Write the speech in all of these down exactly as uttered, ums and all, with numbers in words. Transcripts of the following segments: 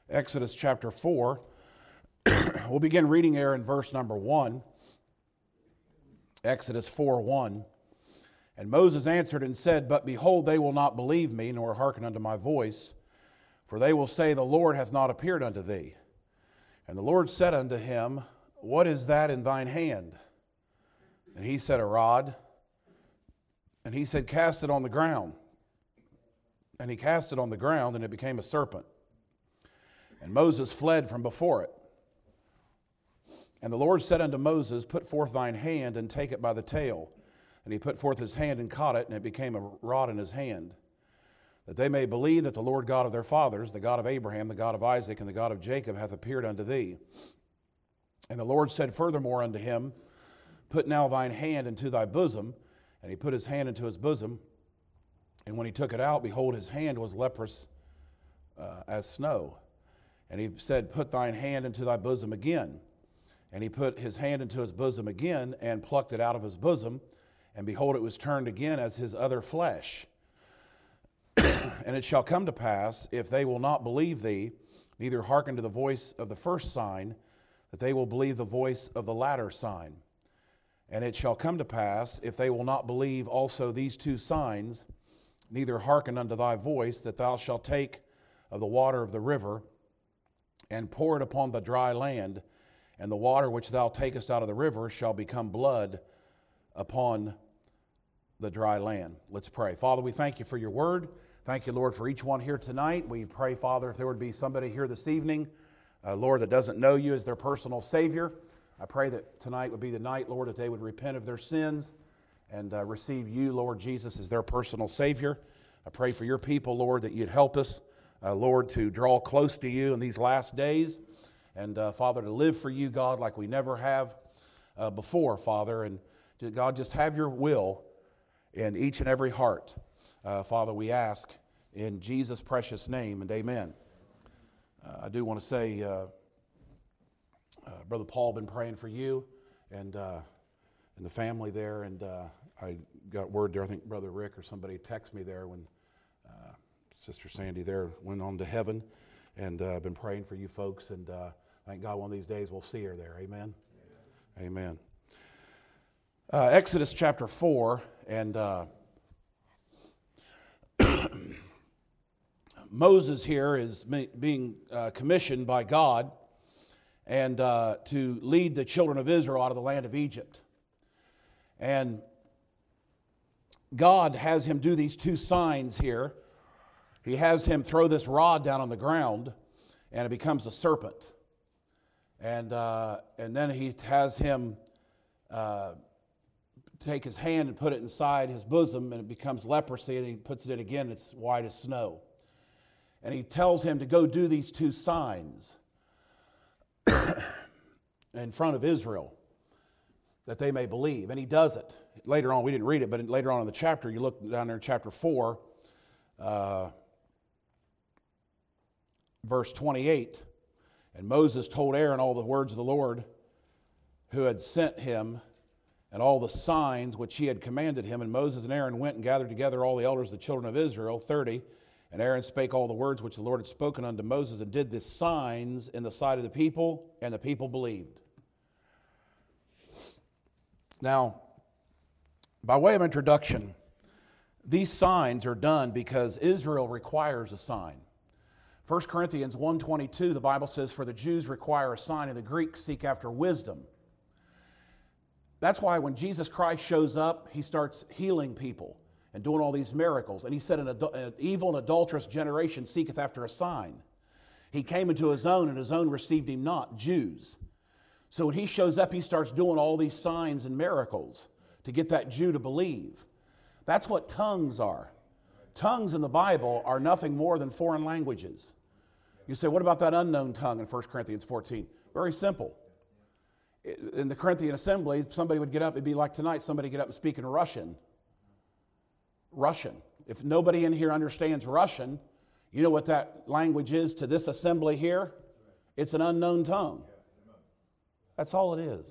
Exodus chapter four. We'll begin reading there in verse number one. Exodus four one. And Moses answered and said, But behold, they will not believe me, nor hearken unto my voice, for they will say, The Lord hath not appeared unto thee. And the Lord said unto him, What is that in thine hand? And he said, A rod. And he said, Cast it on the ground. And he cast it on the ground, and it became a serpent. And Moses fled from before it. And the Lord said unto Moses, Put forth thine hand, and take it by the tail. And he put forth his hand and caught it, and it became a rod in his hand, that they may believe that the Lord God of their fathers, the God of Abraham, the God of Isaac, and the God of Jacob, hath appeared unto thee. And the Lord said furthermore unto him, Put now thine hand into thy bosom. And he put his hand into his bosom. And when he took it out, behold, his hand was leprous uh, as snow. And he said, Put thine hand into thy bosom again. And he put his hand into his bosom again, and plucked it out of his bosom. And behold, it was turned again as his other flesh. And it shall come to pass, if they will not believe thee, neither hearken to the voice of the first sign, that they will believe the voice of the latter sign. And it shall come to pass, if they will not believe also these two signs, neither hearken unto thy voice, that thou shalt take of the water of the river, and pour it upon the dry land, and the water which thou takest out of the river shall become blood upon the dry land. Let's pray. Father, we thank you for your word. Thank you, Lord, for each one here tonight. We pray, Father, if there would be somebody here this evening, uh, Lord, that doesn't know you as their personal Savior, I pray that tonight would be the night, Lord, that they would repent of their sins and uh, receive you, Lord Jesus, as their personal Savior. I pray for your people, Lord, that you'd help us, uh, Lord, to draw close to you in these last days. And, uh, Father, to live for you, God, like we never have uh, before, Father. And, to, God, just have your will in each and every heart. Uh, Father, we ask in Jesus' precious name, and amen. Uh, I do want to say, uh, uh, Brother Paul, been praying for you and, uh, and the family there. And uh, I got word there, I think Brother Rick or somebody texted me there when uh, Sister Sandy there went on to heaven. And I've uh, been praying for you folks, and uh, thank God one of these days we'll see her there. Amen? Amen. Amen. Uh, Exodus chapter four, and uh, Moses here is being uh, commissioned by God and uh, to lead the children of Israel out of the land of Egypt. And God has him do these two signs here. He has him throw this rod down on the ground, and it becomes a serpent. And uh, and then he has him uh, take his hand and put it inside his bosom, and it becomes leprosy, and he puts it in again, and it's white as snow. And he tells him to go do these two signs in front of Israel, that they may believe. And he does it. Later on, we didn't read it, but later on in the chapter, you look down there in chapter four, uh, verse twenty-eight, and Moses told Aaron all the words of the Lord who had sent him, and all the signs which he had commanded him. And Moses and Aaron went and gathered together all the elders of the children of Israel, thirty. And Aaron spake all the words which the Lord had spoken unto Moses, and did the signs in the sight of the people, and the people believed. Now, by way of introduction, these signs are done because Israel requires a sign. First Corinthians one twenty-two, the Bible says, For the Jews require a sign, and the Greeks seek after wisdom. That's why when Jesus Christ shows up, he starts healing people and doing all these miracles. And he said, an, adul- an evil and adulterous generation seeketh after a sign. He came into his own, and his own received him not, Jews. So when he shows up, he starts doing all these signs and miracles to get that Jew to believe. That's what tongues are. Tongues in the Bible are nothing more than foreign languages. You say, what about that unknown tongue in First Corinthians fourteen? Very simple. In the Corinthian assembly, somebody would get up, it'd be like tonight, somebody get up and speak in Russian. Russian. If nobody in here understands Russian, you know what that language is to this assembly here? It's an unknown tongue. That's all it is.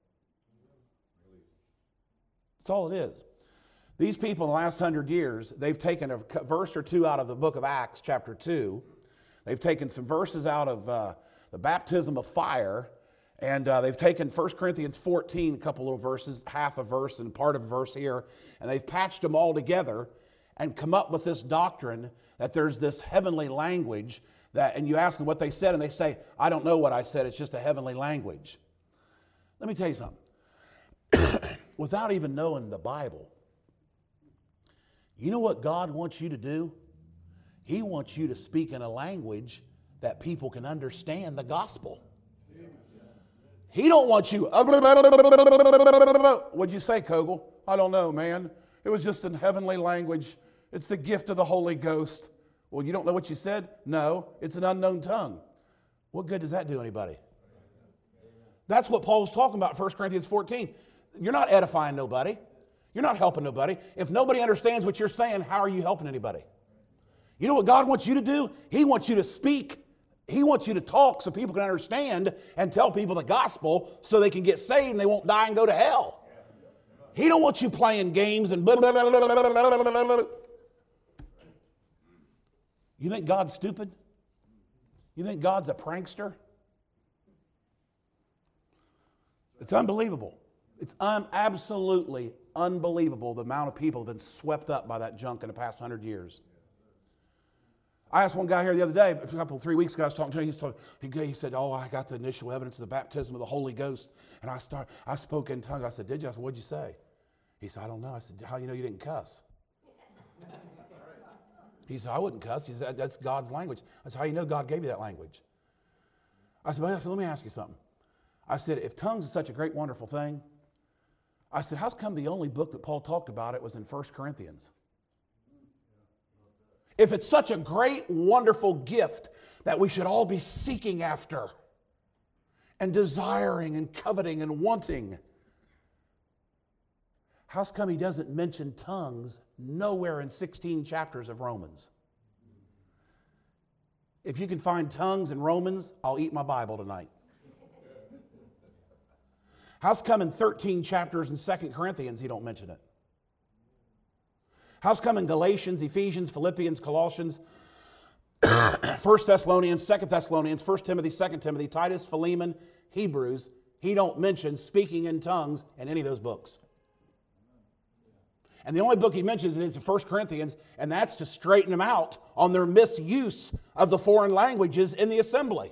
That's all it is. These people in the last hundred years, they've taken a verse or two out of the book of Acts, chapter two. They've taken some verses out of uh, the baptism of fire, and uh, they've taken First Corinthians fourteen, a couple little verses, half a verse and part of a verse here, and they've patched them all together and come up with this doctrine that there's this heavenly language that, and you ask them what they said, and they say, I don't know what I said, it's just a heavenly language. Let me tell you something. Without even knowing the Bible, you know what God wants you to do? He wants you to speak in a language that people can understand the gospel. He don't want you. What'd you say, Kogel? I don't know, man. It was just in heavenly language. It's the gift of the Holy Ghost. Well, you don't know what you said? No, it's an unknown tongue. What good does that do anybody? That's what Paul was talking about in First Corinthians fourteen. You're not edifying nobody. You're not helping nobody. If nobody understands what you're saying, how are you helping anybody? You know what God wants you to do? He wants you to speak. He wants you to talk so people can understand and tell people the gospel so they can get saved and they won't die and go to hell. He don't want you playing games and blah, blah, blah, blah, blah, blah, blah, blah. You think God's stupid? You think God's a prankster? It's unbelievable. It's un- absolutely unbelievable the amount of people have been swept up by that junk in the past hundred years. I asked one guy here the other day, a couple, three weeks ago, I was talking to him, he, was talking, he, he said, oh, I got the initial evidence of the baptism of the Holy Ghost. And I started, I spoke in tongues. I said, did you? I said, what'd you say? He said, I don't know. I said, how do you know you didn't cuss? He said, I wouldn't cuss. He said, that's God's language. I said, how do you know God gave you that language? I said, well, let me ask you something. I said, if tongues is such a great, wonderful thing, I said, how come the only book that Paul talked about it was in First Corinthians? If it's such a great, wonderful gift that we should all be seeking after and desiring and coveting and wanting, how come he doesn't mention tongues nowhere in sixteen chapters of Romans? If you can find tongues in Romans, I'll eat my Bible tonight. How's come in thirteen chapters in Second Corinthians he don't mention it? How's come in Galatians, Ephesians, Philippians, Colossians, First Thessalonians, Second Thessalonians, First Timothy, Second Timothy, Titus, Philemon, Hebrews, he don't mention speaking in tongues in any of those books. And the only book he mentions is First Corinthians, and that's to straighten them out on their misuse of the foreign languages in the assembly.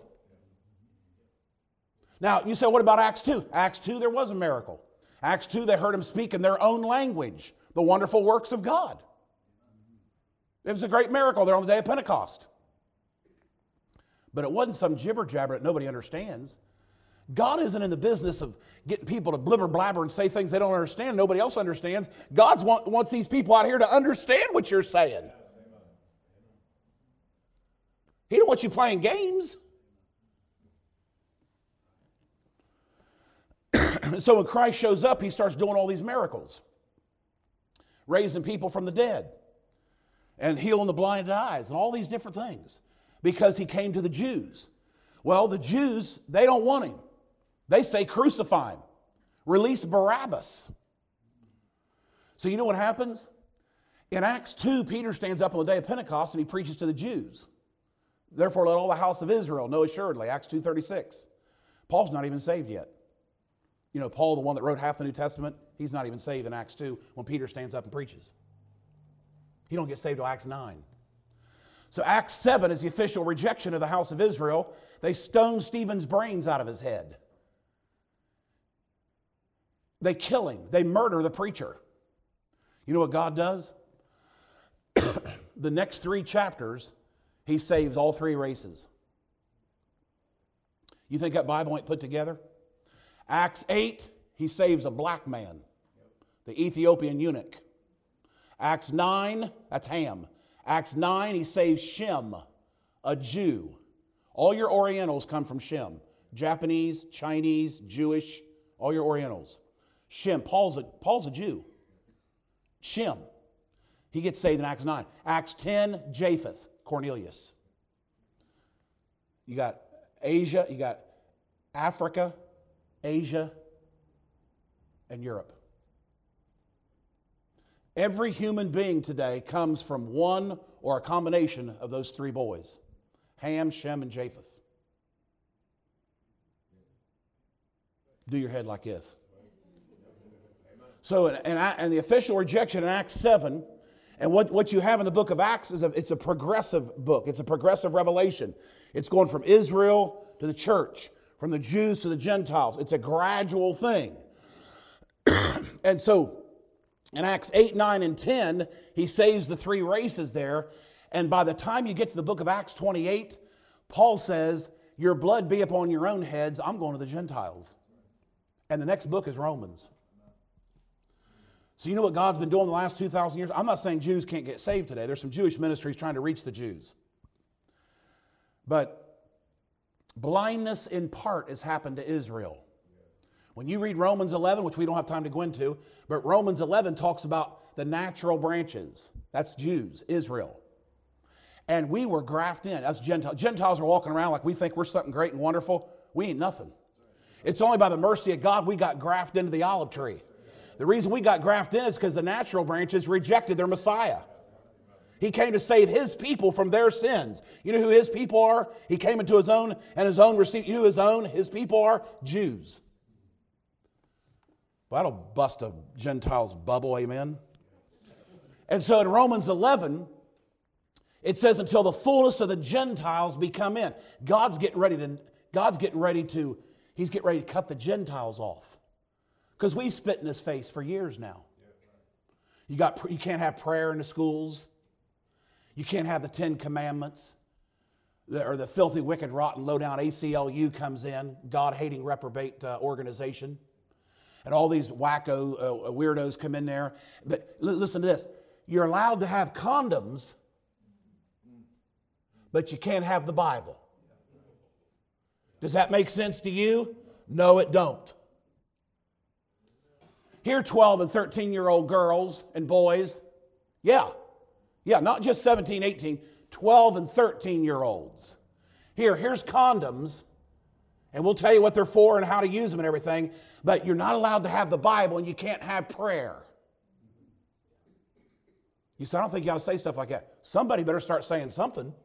Now, you say, what about Acts two? Acts two, there was a miracle. Acts two, they heard him speak in their own language, the wonderful works of God. It was a great miracle there on the day of Pentecost. But it wasn't some jibber jabber that nobody understands. God isn't in the business of getting people to blibber blabber and say things they don't understand, nobody else understands. God want, wants these people out here to understand what you're saying. He don't want you playing games. So when Christ shows up, he starts doing all these miracles. Raising people from the dead. And healing the blinded eyes and all these different things. Because he came to the Jews. Well, the Jews, they don't want him. They say crucify him. Release Barabbas. So you know what happens? In Acts two, Peter stands up on the day of Pentecost and he preaches to the Jews. Therefore, let all the house of Israel know assuredly. Acts two thirty-six. Paul's not even saved yet. You know, Paul, the one that wrote half the New Testament, he's not even saved in Acts two when Peter stands up and preaches. He don't get saved till Acts nine. So Acts seven is the official rejection of the house of Israel. They stone Stephen's brains out of his head. They kill him. They murder the preacher. You know what God does? The next three chapters, he saves all three races. You think that Bible ain't put together? Acts eight, he saves a black man, the Ethiopian eunuch. Acts nine, that's Ham. Acts nine, he saves Shem, a Jew. All your Orientals come from Shem. Japanese, Chinese, Jewish, all your Orientals. Shem, Paul's a, Paul's a Jew. Shem, he gets saved in Acts nine. Acts ten, Japheth, Cornelius. You got Asia, you got Africa, Asia, and Europe. Every human being today comes from one or a combination of those three boys. Ham, Shem, and Japheth. Do your head like this. So, and, and the official rejection in Acts seven, and what, what you have in the book of Acts is a, it's a progressive book. It's a progressive revelation. It's going from Israel to the church, from the Jews to the Gentiles. It's a gradual thing. And so, in Acts eight, nine, and ten, he saves the three races there. And by the time you get to the book of Acts twenty-eight, Paul says, your blood be upon your own heads. I'm going to the Gentiles. And the next book is Romans. So you know what God's been doing the last two thousand years? I'm not saying Jews can't get saved today. There's some Jewish ministries trying to reach the Jews. But blindness in part has happened to Israel. When you read Romans eleven, which we don't have time to go into, but Romans eleven talks about the natural branches. That's Jews, Israel. And we were grafted in. That's Gentiles. Gentiles are walking around like we think we're something great and wonderful. We ain't nothing. It's only by the mercy of God we got grafted into the olive tree. The reason we got grafted in is because the natural branches rejected their Messiah. He came to save his people from their sins. You know who his people are? He came into his own, and his own received. You know who his own? His people are Jews. Well, that'll bust a Gentile's bubble, amen? And so in Romans eleven, it says, until the fullness of the Gentiles be come in. God's getting ready to, God's getting ready to, he's getting ready to cut the Gentiles off. Because we've spit in his face for years now. You got, you can't have prayer in the schools. You can't have the Ten Commandments. The, or the filthy, wicked, rotten, low-down A C L U comes in, God-hating reprobate uh, organization. And all these wacko uh, weirdos come in there. But listen to this. You're allowed to have condoms, but you can't have the Bible. Does that make sense to you? No, it don't. Here, twelve and thirteen-year-old girls and boys, yeah, yeah, not just seventeen, eighteen, twelve and thirteen-year-olds. Here, here's condoms, and we'll tell you what they're for and how to use them and everything, but you're not allowed to have the Bible and you can't have prayer. You say, I don't think you got to say stuff like that. Somebody better start saying something.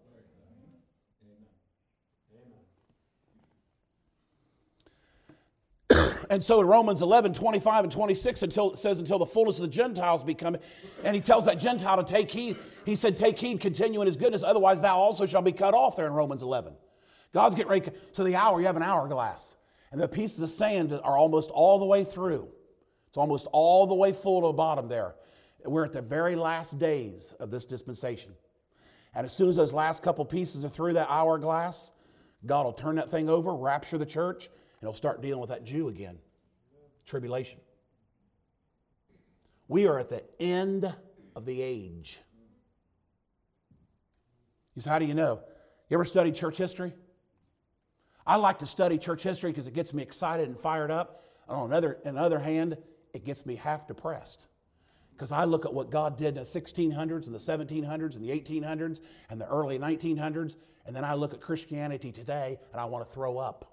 And so in Romans eleven, twenty-five and twenty-six, until it says, until the fullness of the Gentiles be come, and he tells that Gentile to take heed. He said, take heed, continue in his goodness, otherwise thou also shall be cut off there in Romans eleven. God's getting ready to the hour, you have an hourglass. And the pieces of sand are almost all the way through. It's almost all the way full to the bottom there. We're at the very last days of this dispensation. And as soon as those last couple pieces are through that hourglass, God will turn that thing over, rapture the church, and he'll start dealing with that Jew again. Tribulation. We are at the end of the age. You say, how do you know? You ever studied church history? I like to study church history because it gets me excited and fired up. On the other, on the other hand, it gets me half depressed. Because I look at what God did in the sixteen hundreds and the seventeen hundreds and the eighteen hundreds and the early nineteen hundreds, and then I look at Christianity today and I want to throw up.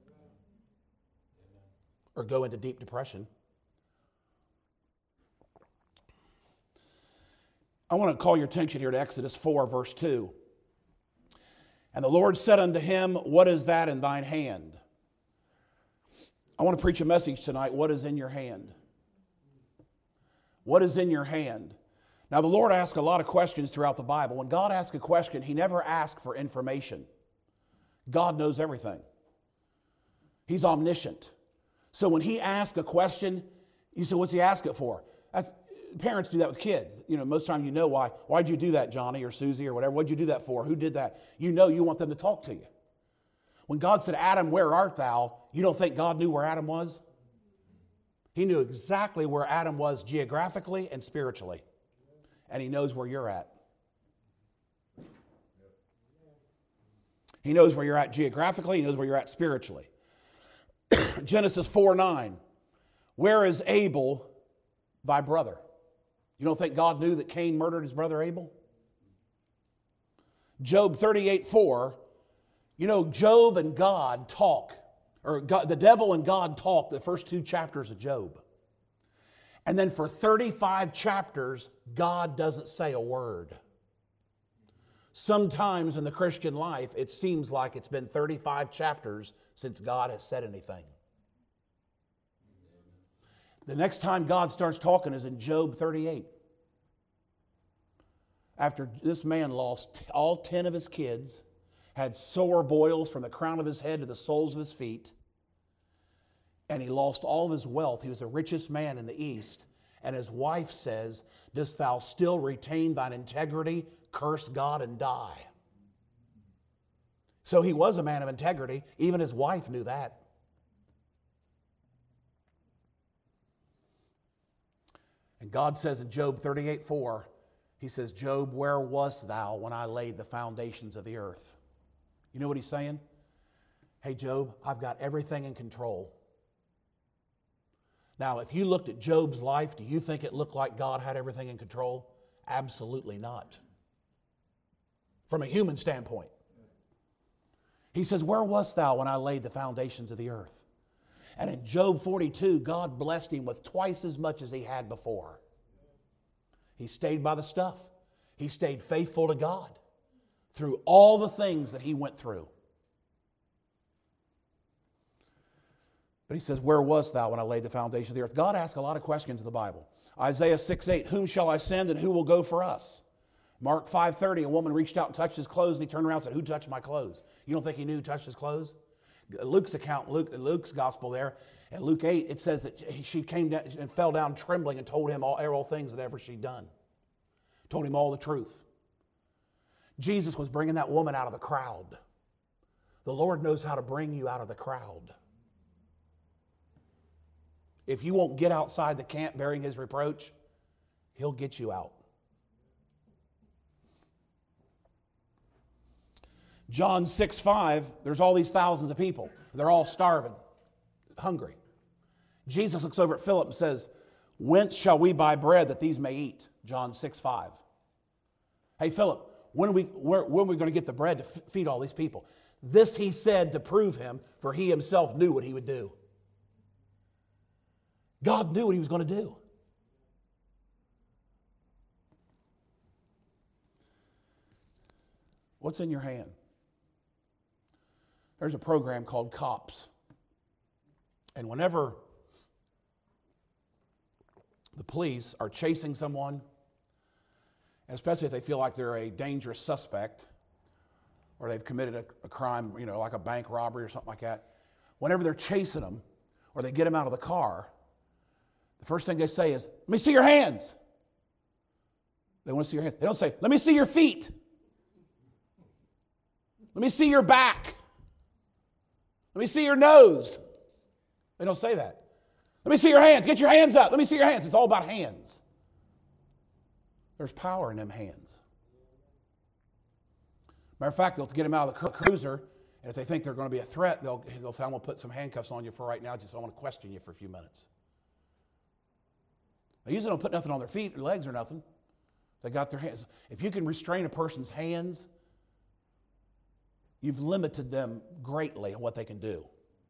Or go into deep depression. I want to call your attention here to Exodus four, verse two. And the Lord said unto him, what is that in thine hand? I want to preach a message tonight. What is in your hand? What is in your hand? Now, the Lord asks a lot of questions throughout the Bible. When God asks a question, he never asks for information. God knows everything. He's omniscient. So when he asks a question, you say, what's he ask it for? That's, parents do that with kids. You know, most of the time you know why. Why'd you do that, Johnny or Susie or whatever? What'd you do that for? Who did that? You know you want them to talk to you. When God said, Adam, where art thou? You don't think God knew where Adam was? He knew exactly where Adam was geographically and spiritually. And he knows where you're at. He knows where you're at geographically. He knows where you're at spiritually. Genesis four nine. Where is Abel, thy brother? You don't think God knew that Cain murdered his brother Abel? Job thirty-eight four. You know, Job and God talk. Or God, the devil and God talk the first two chapters of Job. And then for thirty-five chapters, God doesn't say a word. Sometimes in the Christian life, it seems like it's been thirty-five chapters since God has said anything. The next time God starts talking is in Job thirty-eight. After this man lost all ten of his kids, had sore boils from the crown of his head to the soles of his feet, and he lost all of his wealth. He was the richest man in the East. And his wife says, "Dost thou still retain thine integrity? Curse God and die." So he was a man of integrity. Even his wife knew that. And God says in Job thirty-eight four, He says, "Job, where wast thou when I laid the foundations of the earth?" You know what he's saying? Hey, Job, I've got everything in control. Now, if you looked at Job's life, do you think it looked like God had everything in control? Absolutely not. From a human standpoint. He says, "Where wast thou when I laid the foundations of the earth?" And in Job forty-two, God blessed him with twice as much as he had before. He stayed by the stuff. He stayed faithful to God through all the things that he went through. But he says, "Where wast thou when I laid the foundation of the earth?" God asks a lot of questions in the Bible. Isaiah six eight, "Whom shall I send and who will go for us?" Mark five thirty, a woman reached out and touched his clothes, and he turned around and said, "Who touched my clothes?" You don't think he knew who touched his clothes? Luke's account, Luke, Luke's gospel there, in Luke eight, it says that she came down and fell down trembling and told him all, all things that ever she'd done. Told him all the truth. Jesus was bringing that woman out of the crowd. The Lord knows how to bring you out of the crowd. If you won't get outside the camp bearing his reproach, he'll get you out. John six five, there's all these thousands of people. They're all starving, hungry. Jesus looks over at Philip and says, "Whence shall we buy bread that these may eat?" John six five. Hey, Philip, when are we, where, when are we going to get the bread to f- feed all these people? This he said to prove him, for he himself knew what he would do. God knew what he was going to do. What's in your hand? There's a program called COPS. And whenever the police are chasing someone, and especially if they feel like they're a dangerous suspect, or they've committed a, a crime, you know, like a bank robbery or something like that, whenever they're chasing them, or they get them out of the car, the first thing they say is, "Let me see your hands." They want to see your hands. They don't say, "Let me see your feet. Let me see your back. Let me see your nose." They don't say that. "Let me see your hands. Get your hands up. Let me see your hands." It's all about hands. There's power in them hands. Matter of fact, they'll get them out of the cruiser, and if they think they're going to be a threat, they'll, they'll say, "I'm going to put some handcuffs on you for right now. Just I want to question you for a few minutes." They usually don't put nothing on their feet or legs or nothing. They got their hands. If you can restrain a person's hands, you've limited them greatly in what they can do.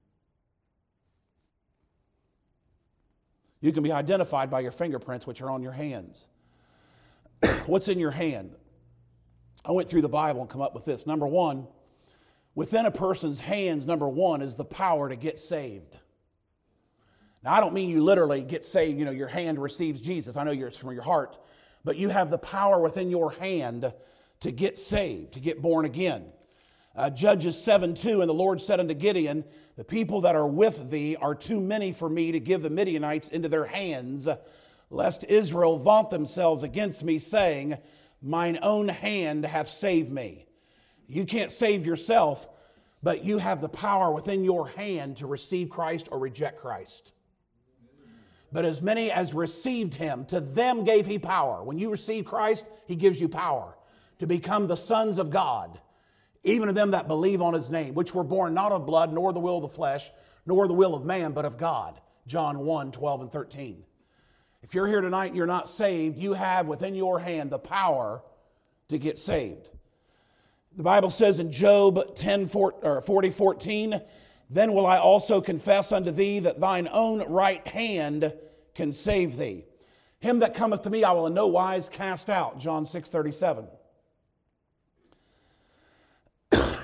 You can be identified by your fingerprints, which are on your hands. What's in your hand? I went through the Bible and come up with this. Number one, within a person's hands, number one, is the power to get saved. Now, I don't mean you literally get saved, you know, your hand receives Jesus. I know it's from your heart. But you have the power within your hand to get saved, to get born again. Uh, Judges seven two, "And the Lord said unto Gideon, The people that are with thee are too many for me to give the Midianites into their hands, lest Israel vaunt themselves against me, saying, Mine own hand hath saved me." You can't save yourself, but you have the power within your hand to receive Christ or reject Christ. But as many as received him, to them gave he power. When you receive Christ, he gives you power to become the sons of God, even to them that believe on his name, which were born not of blood, nor the will of the flesh, nor the will of man, but of God. John one, twelve and thirteen. If you're here tonight and you're not saved, you have within your hand the power to get saved. The Bible says in Job ten, forty, fourteen, "Then will I also confess unto thee that thine own right hand can save thee. Him that cometh to me I will in no wise cast out." John six, thirty-seven.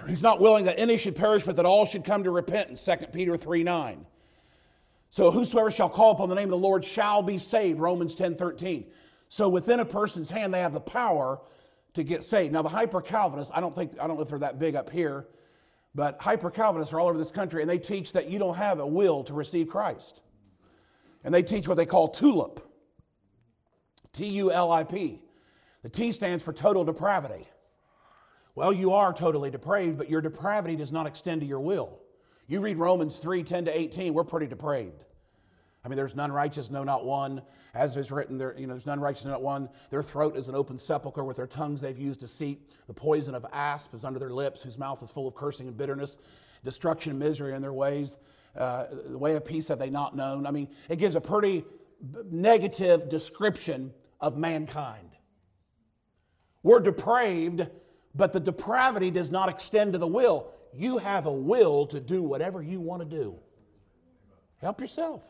He's not willing that any should perish, but that all should come to repentance, Second Peter three nine. So whosoever shall call upon the name of the Lord shall be saved, Romans ten thirteen. So within a person's hand, they have the power to get saved. Now the hyper-Calvinists, I don't think, I don't know if they're that big up here, but hyper-Calvinists are all over this country, and they teach that you don't have a will to receive Christ. And they teach what they call TULIP. T U L I P. The T stands for total depravity. Well, you are totally depraved, but your depravity does not extend to your will. You read Romans three ten to eighteen, we're pretty depraved. I mean, there's none righteous, no, not one. As is written, there, you know, there's none righteous, no, not one. Their throat is an open sepulchre. With their tongues they've used deceit. The poison of asp is under their lips, whose mouth is full of cursing and bitterness. Destruction and misery in their ways. Uh, the way of peace have they not known. I mean, it gives a pretty negative description of mankind. We're depraved, but the depravity does not extend to the will. You have a will to do whatever you want to do. Help yourself.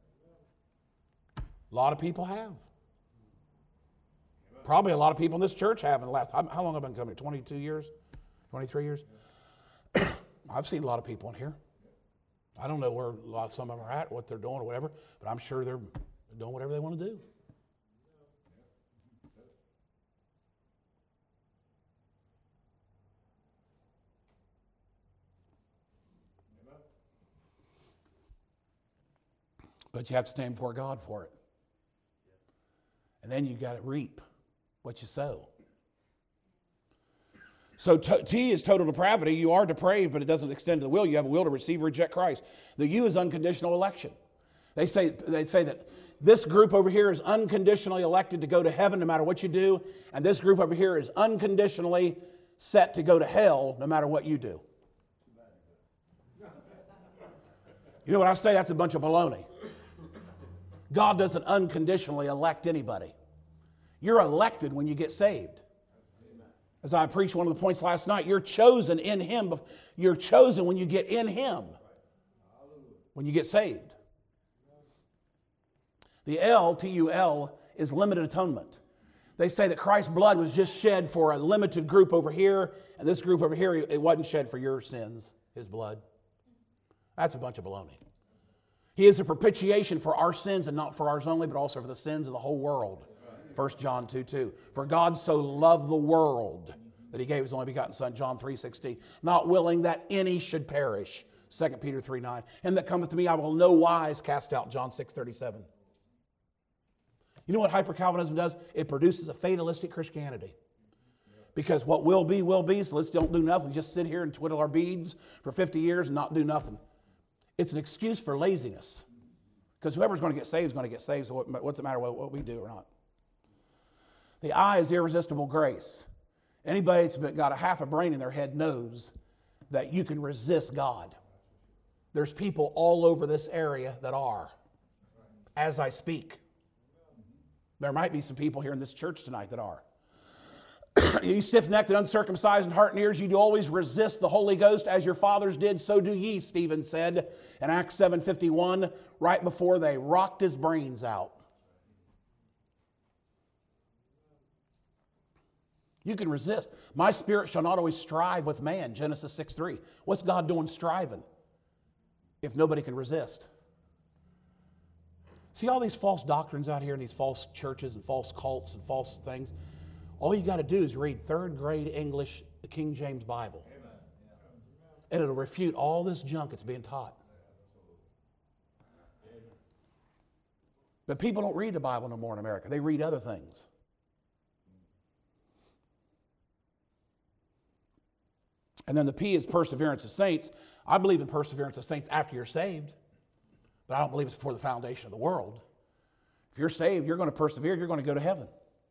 A lot of people have. Probably a lot of people in this church have in the last, how long have I been coming? twenty-two years? twenty-three years? I've seen a lot of people in here. I don't know where a lot, some of them are at, what they're doing or whatever, but I'm sure they're doing whatever they want to do. But you have to stand before God for it. And then you got to reap what you sow. So T is total depravity. You are depraved, but it doesn't extend to the will. You have a will to receive or reject Christ. The U is unconditional election. They say, they say that this group over here is unconditionally elected to go to heaven no matter what you do, and this group over here is unconditionally set to go to hell no matter what you do. You know what I say? That's a bunch of baloney. God doesn't unconditionally elect anybody. You're elected when you get saved. As I preached one of the points last night, you're chosen in Him. You're chosen when you get in Him. When you get saved. The L, T U L, is limited atonement. They say that Christ's blood was just shed for a limited group over here, and this group over here, it wasn't shed for your sins, His blood. That's a bunch of baloney. He is a propitiation for our sins, and not for ours only, but also for the sins of the whole world. First John two two. For God so loved the world that He gave His only begotten Son, John three sixteen, not willing that any should perish, Second Peter three nine. And that cometh to me I will no wise cast out, John six thirty-seven. You know what hyper-Calvinism does? It produces a fatalistic Christianity. Because what will be, will be, so let's don't do nothing. Just sit here and twiddle our beads for fifty years and not do nothing. It's an excuse for laziness. Because whoever's going to get saved is going to get saved, so what, what's it matter what, what we do or not? The I is irresistible grace. Anybody that's got a half a brain in their head knows that you can resist God. There's people all over this area that are, as I speak. There might be some people here in this church tonight that are. You stiff-necked and uncircumcised in heart and ears, you do always resist the Holy Ghost as your fathers did, so do ye, Stephen said in Acts seven fifty-one, right before they rocked his brains out. You can resist. My spirit shall not always strive with man, Genesis six three. What's God doing striving if nobody can resist? See all these false doctrines out here and these false churches and false cults and false things? All you got to do is read third grade English, the King James Bible. Amen. And it'll refute all this junk that's being taught. But people don't read the Bible no more in America. They read other things. And then the P is perseverance of saints. I believe in perseverance of saints after you're saved. But I don't believe it's before the foundation of the world. If you're saved, you're going to persevere. You're going to go to heaven.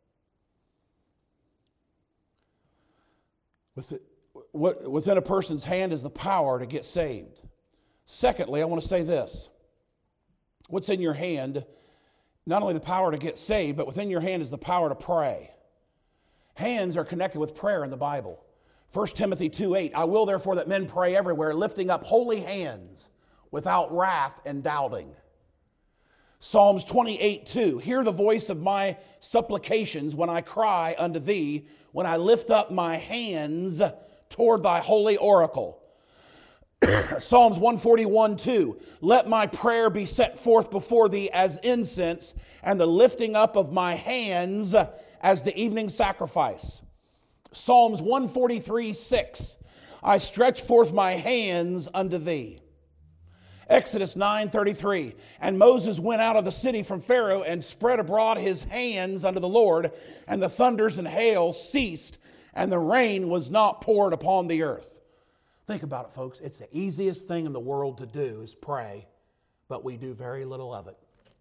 Within a person's hand is the power to get saved. Secondly, I want to say this. What's in your hand? Not only the power to get saved, but within your hand is the power to pray. Hands are connected with prayer in the Bible. First Timothy two eight, I will therefore that men pray everywhere, lifting up holy hands without wrath and doubting. Psalms twenty-eight two, hear the voice of my supplications when I cry unto thee, when I lift up my hands toward thy holy oracle. Psalms one forty-one, two. Let my prayer be set forth before thee as incense, and the lifting up of my hands as the evening sacrifice. Psalms one forty-three, six. I stretch forth my hands unto thee. Exodus nine thirty-three. And Moses went out of the city from Pharaoh and spread abroad his hands unto the Lord, and the thunders and hail ceased, and the rain was not poured upon the earth. Think about it, folks. It's the easiest thing in the world to do is pray, but we do very little of it.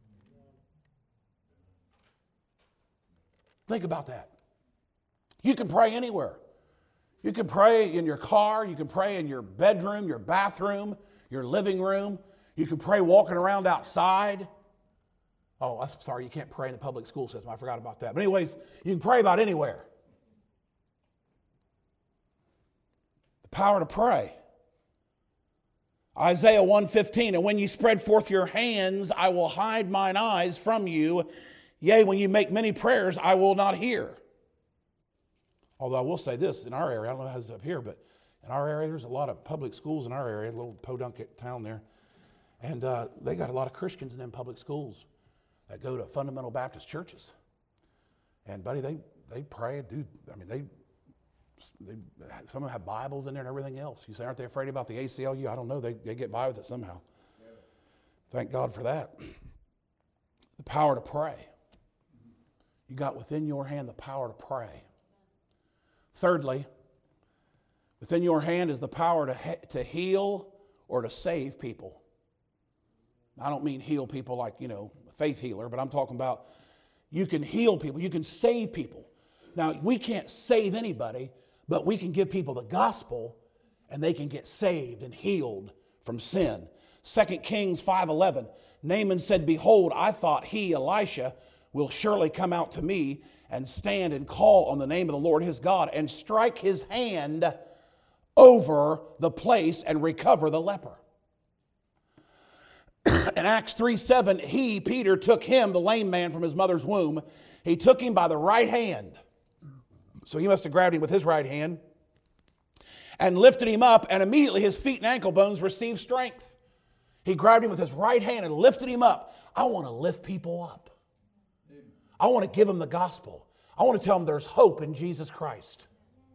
Think about that. You can pray anywhere. You can pray in your car. You can pray in your bedroom, your bathroom, your living room. You can pray walking around outside. Oh, I'm sorry, you can't pray in the public school system. I forgot about that. But anyways, you can pray about anywhere. The power to pray. Isaiah one fifteen, and when you spread forth your hands, I will hide mine eyes from you. Yea, when you make many prayers, I will not hear. Although I will say this, in our area, I don't know how it's up here, but in our area, there's a lot of public schools in our area, a little podunk town there. And uh, they got a lot of Christians in them public schools that go to fundamental Baptist churches. And, buddy, they, they pray and do, I mean, they, they, some of them have Bibles in there and everything else. You say, aren't they afraid about the A C L U? I don't know. They, they get by with it somehow. Yeah. Thank God for that. The power to pray. You got within your hand the power to pray. Thirdly, within your hand is the power to, he- to heal or to save people. I don't mean heal people like, you know, a faith healer, but I'm talking about you can heal people, you can save people. Now, we can't save anybody, but we can give people the gospel and they can get saved and healed from sin. Second Kings five eleven, Naaman said, behold, I thought he, Elisha, will surely come out to me and stand and call on the name of the Lord his God and strike his hand over the place and recover the leper. In Acts three seven, he, Peter, took him, the lame man from his mother's womb. He took him by the right hand. So he must have grabbed him with his right hand and lifted him up, and immediately his feet and ankle bones received strength. He grabbed him with his right hand and lifted him up. I want to lift people up. I want to give them the gospel. I want to tell them there's hope in Jesus Christ.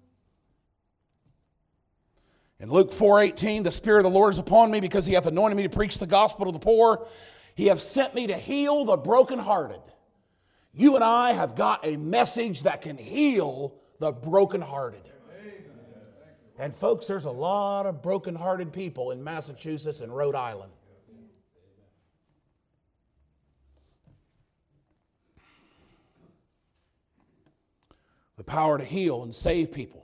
In Luke four eighteen, the Spirit of the Lord is upon me because he hath anointed me to preach the gospel to the poor. He hath sent me to heal the brokenhearted. You and I have got a message that can heal the brokenhearted. And folks, there's a lot of brokenhearted people in Massachusetts and Rhode Island. The power to heal and save people.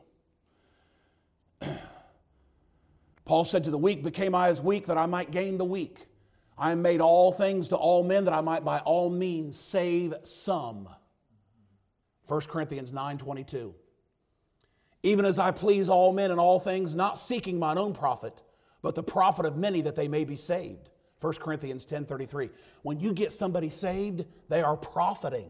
Paul said, to the weak became I as weak, that I might gain the weak. I am made all things to all men, that I might by all means save some. First Corinthians nine twenty-two. Even as I please all men in all things, not seeking mine own profit, but the profit of many, that they may be saved. First Corinthians ten thirty-three. When you get somebody saved, they are profiting.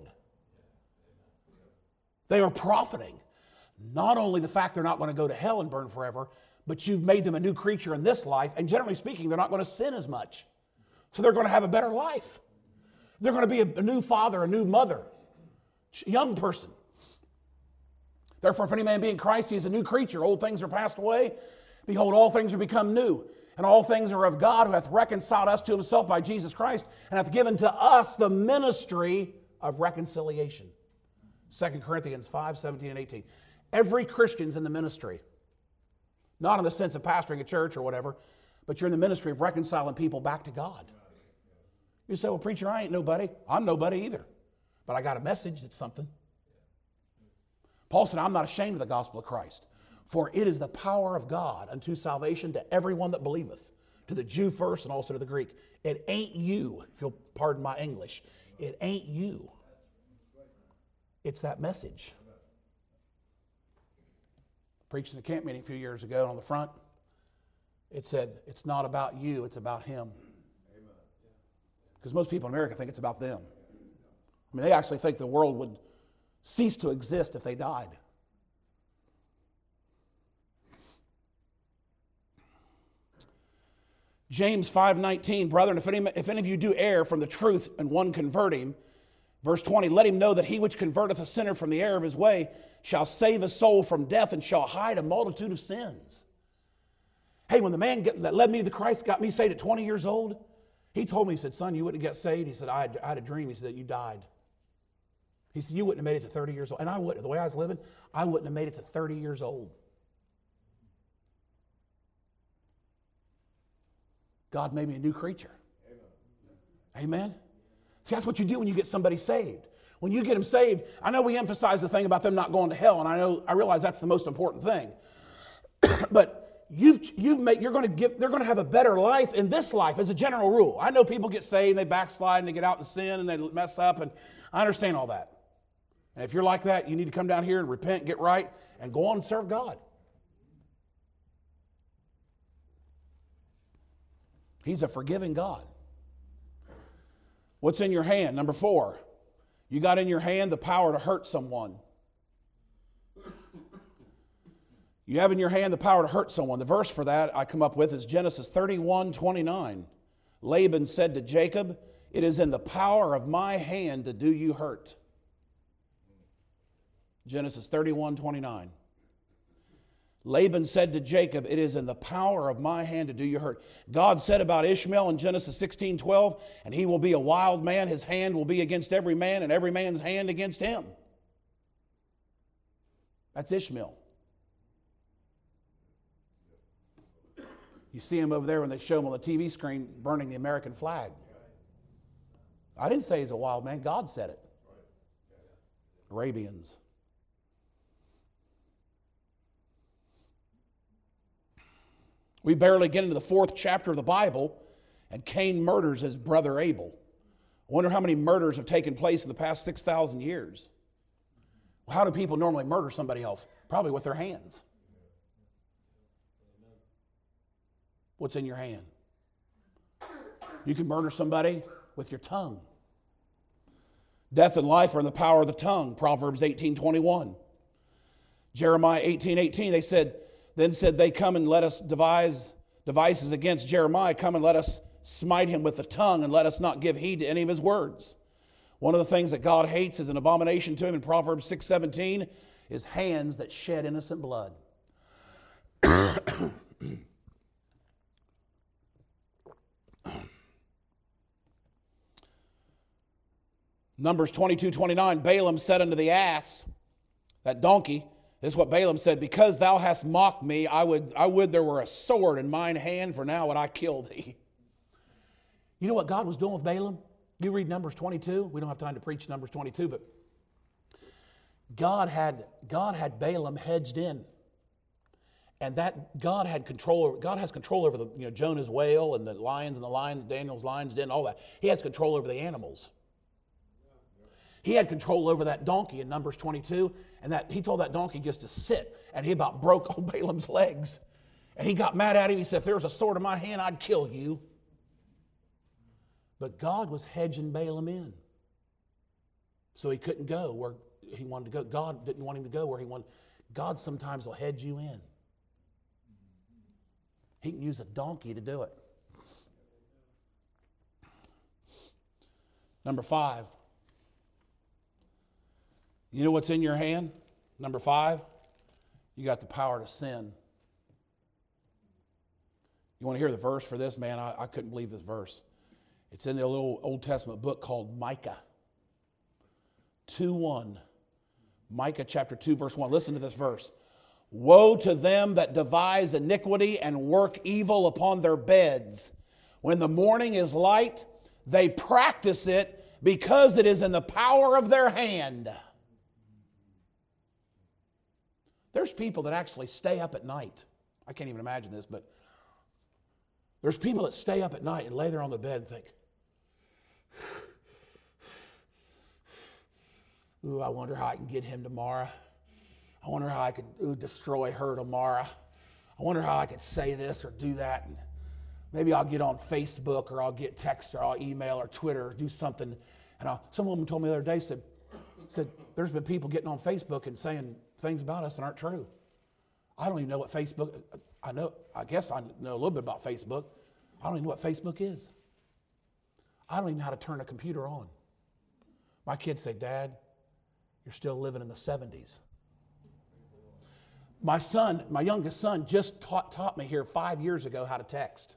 They are profiting. Not only the fact they're not going to go to hell and burn forever, but you've made them a new creature in this life, and generally speaking, they're not going to sin as much. So they're going to have a better life. They're going to be a, a new father, a new mother, young person. Therefore, if any man be in Christ, he is a new creature. Old things are passed away. Behold, all things are become new. And all things are of God, who hath reconciled us to himself by Jesus Christ, and hath given to us the ministry of reconciliation. Second Corinthians five, seventeen and eighteen. Every Christian's in the ministry. Not in the sense of pastoring a church or whatever, but you're in the ministry of reconciling people back to God. You say, well, preacher, I ain't nobody. I'm nobody either. But I got a message that's something. Paul said, I'm not ashamed of the gospel of Christ, for it is the power of God unto salvation to everyone that believeth, to the Jew first and also to the Greek. It ain't you, if you'll pardon my English. It ain't you. It's that message. Preached in a camp meeting a few years ago, and on the front, it said, it's not about you, it's about him. Because most people in America think it's about them. I mean, they actually think the world would cease to exist if they died. James five nineteen, brethren, if any, if any of you do err from the truth and one convert him, verse twenty, let him know that he which converteth a sinner from the error of his way shall save his soul from death and shall hide a multitude of sins. Hey, when the man get, that led me to Christ got me saved at twenty years old, he told me, he said, son, you wouldn't have got saved. He said, I had, I had a dream. He said, that you died. He said, you wouldn't have made it to thirty years old. And I wouldn't, the way I was living, I wouldn't have made it to thirty years old. God made me a new creature. Amen. Amen. See, that's what you do when you get somebody saved. When you get them saved, I know we emphasize the thing about them not going to hell, and I know I realize that's the most important thing. But you've you've made you're going to give they're going to have a better life in this life as a general rule. I know people get saved and they backslide and they get out in sin and they mess up, and I understand all that. And if you're like that, you need to come down here and repent, get right, and go on and serve God. He's a forgiving God. What's in your hand? Number four, you got in your hand the power to hurt someone. You have in your hand the power to hurt someone. The verse for that I come up with is Genesis thirty-one twenty-nine. Laban said to Jacob, it is in the power of my hand to do you hurt. Genesis thirty-one twenty-nine. Laban said to Jacob, it is in the power of my hand to do you hurt. God said about Ishmael in Genesis sixteen twelve, and he will be a wild man, his hand will be against every man, and every man's hand against him. That's Ishmael. You see him over there when they show him on the T V screen burning the American flag. I didn't say he's a wild man, God said it. Arabians. We barely get into the fourth chapter of the Bible, and Cain murders his brother Abel. I wonder how many murders have taken place in the past six thousand years. Well, how do people normally murder somebody else? Probably with their hands. What's in your hand? You can murder somebody with your tongue. Death and life are in the power of the tongue, Proverbs eighteen twenty-one. Jeremiah eighteen eighteen, they said, Then said they, come and let us devise devices against Jeremiah. Come and let us smite him with the tongue, and let us not give heed to any of his words. One of the things that God hates is an abomination to him in Proverbs six seventeen is hands that shed innocent blood. Numbers twenty-two twenty-nine, Balaam said unto the ass, that donkey, this is what Balaam said, because thou hast mocked me, I would, I would there were a sword in mine hand, for now would I kill thee. You know what God was doing with Balaam? You read Numbers twenty-two. We don't have time to preach Numbers twenty-two, but God had, God had Balaam hedged in. And that God had control over, God has control over the, you know, Jonah's whale and the lions and the lions, Daniel's lions den, all that. He has control over the animals. He had control over that donkey in Numbers twenty-two, and that he told that donkey just to sit, and he about broke old Balaam's legs. And he got mad at him. He said, if there was a sword in my hand, I'd kill you. But God was hedging Balaam in. So he couldn't go where he wanted to go. God didn't want him to go where he wanted. God sometimes will hedge you in. He can use a donkey to do it. Number five. You know what's in your hand? Number five, you got the power to sin. You want to hear the verse for this? Man, I, I couldn't believe this verse. It's in the little Old Testament book called Micah. two one. Micah chapter two, verse one. Listen to this verse. Woe to them that devise iniquity and work evil upon their beds. When the morning is light, they practice it because it is in the power of their hand. There's people that actually stay up at night. I can't even imagine this, but there's people that stay up at night and lay there on the bed and think, ooh, I wonder how I can get him tomorrow. I wonder how I could ooh, destroy her tomorrow. I wonder how I could say this or do that. And maybe I'll get on Facebook, or I'll get text, or I'll email or Twitter or do something. And I'll, some woman told me the other day, said, said, there's been people getting on Facebook and saying things about us that aren't true. I don't even know what Facebook, I know, I guess I know a little bit about Facebook. I don't even know what Facebook is. I don't even know how to turn a computer on. My kids say, Dad, you're still living in the seventies. My son, my youngest son, just taught, taught me here five years ago how to text.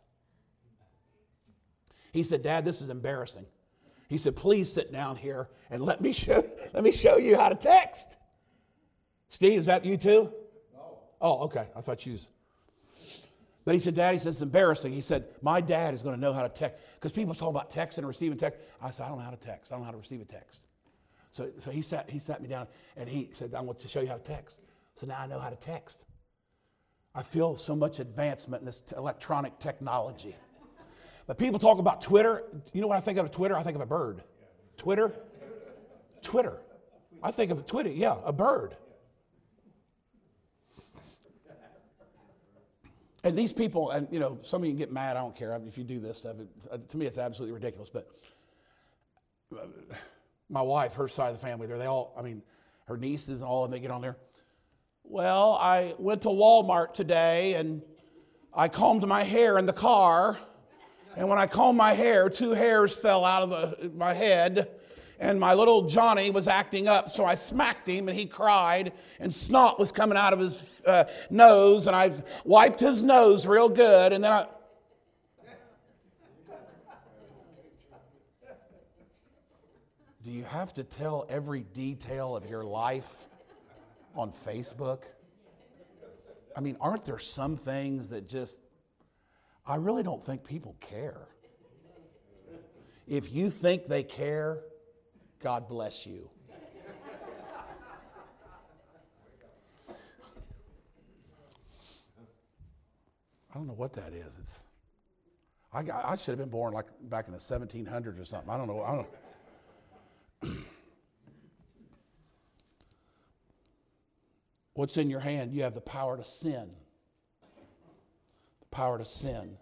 He said, Dad, this is embarrassing. He said, please sit down here and let me show, let me show you how to text. Steve, is that you too? No. Oh, okay. I thought you was. But he said, Dad, he said, it's embarrassing. He said, my dad is going to know how to text. Because people talk about texting and receiving text. I said, I don't know how to text. I don't know how to receive a text. So, so he sat he sat me down and he said, I want to show you how to text. So now I know how to text. I feel so much advancement in this t- electronic technology. But people talk about Twitter. You know what I think of Twitter? I think of a bird. Twitter? Twitter. I think of Twitter, yeah, a bird. And these people, and you know, some of you can get mad, I don't care if you do this stuff. It, to me, it's absolutely ridiculous. But my wife, her side of the family, they all, I mean, her nieces and all of them, they get on there. Well, I went to Walmart today and I combed my hair in the car. And when I combed my hair, two hairs fell out of the, my head. And my little Johnny was acting up, so I smacked him, and he cried, and snot was coming out of his uh, nose, and I wiped his nose real good, and then I... Do you have to tell every detail of your life on Facebook? I mean, aren't there some things that just... I really don't think people care. If you think they care... God bless you. I don't know what that is. It's, I, got, I should have been born like back in the seventeen hundreds or something. I don't know. I don't. What's in your hand? You have the power to sin. The power to sin.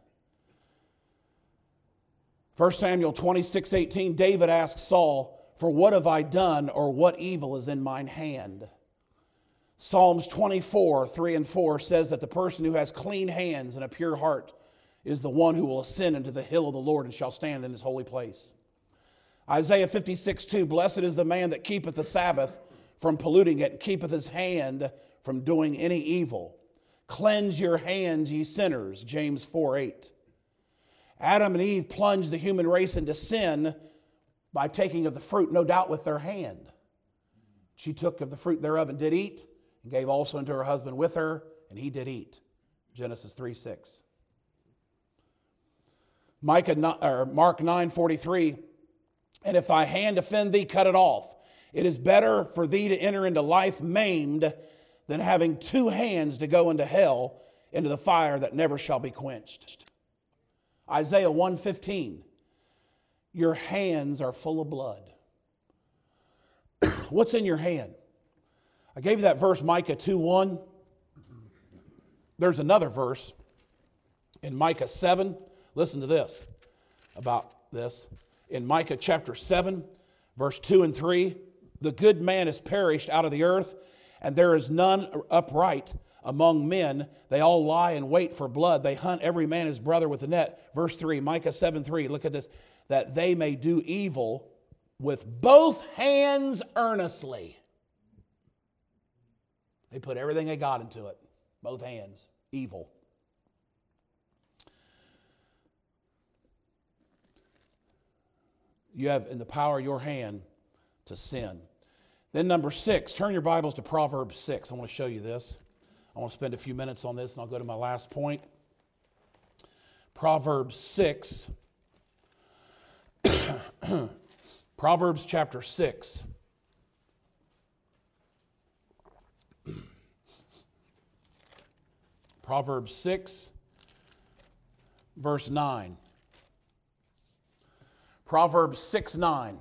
First Samuel twenty-six eighteen, David asked Saul, for what have I done, or what evil is in mine hand? Psalms twenty-four, three and four says that the person who has clean hands and a pure heart is the one who will ascend into the hill of the Lord and shall stand in his holy place. Isaiah fifty-six two, blessed is the man that keepeth the Sabbath from polluting it, and keepeth his hand from doing any evil. Cleanse your hands, ye sinners, James four eight. Adam and Eve plunged the human race into sin by taking of the fruit, no doubt with their hand. She took of the fruit thereof and did eat, and gave also unto her husband with her, and he did eat. Genesis three six. Micah, or Mark nine forty-three, and if thy hand offend thee, cut it off. It is better for thee to enter into life maimed than having two hands to go into hell, into the fire that never shall be quenched. Isaiah one fifteen. Your hands are full of blood. What's in your hand? I gave you that verse, Micah two one. There's another verse in Micah seven. Listen to this about this. In Micah chapter seven, verse two and three, the good man is perished out of the earth, and there is none upright among men. They all lie in wait for blood. They hunt every man his brother with a net. Verse three, Micah seven three, look at this. That they may do evil with both hands earnestly. They put everything they got into it. Both hands. Evil. You have in the power of your hand to sin. Then number six, turn your Bibles to Proverbs six. I want to show you this. I want to spend a few minutes on this and I'll go to my last point. Proverbs six. Proverbs chapter six. Proverbs six, verse nine. Proverbs six nine.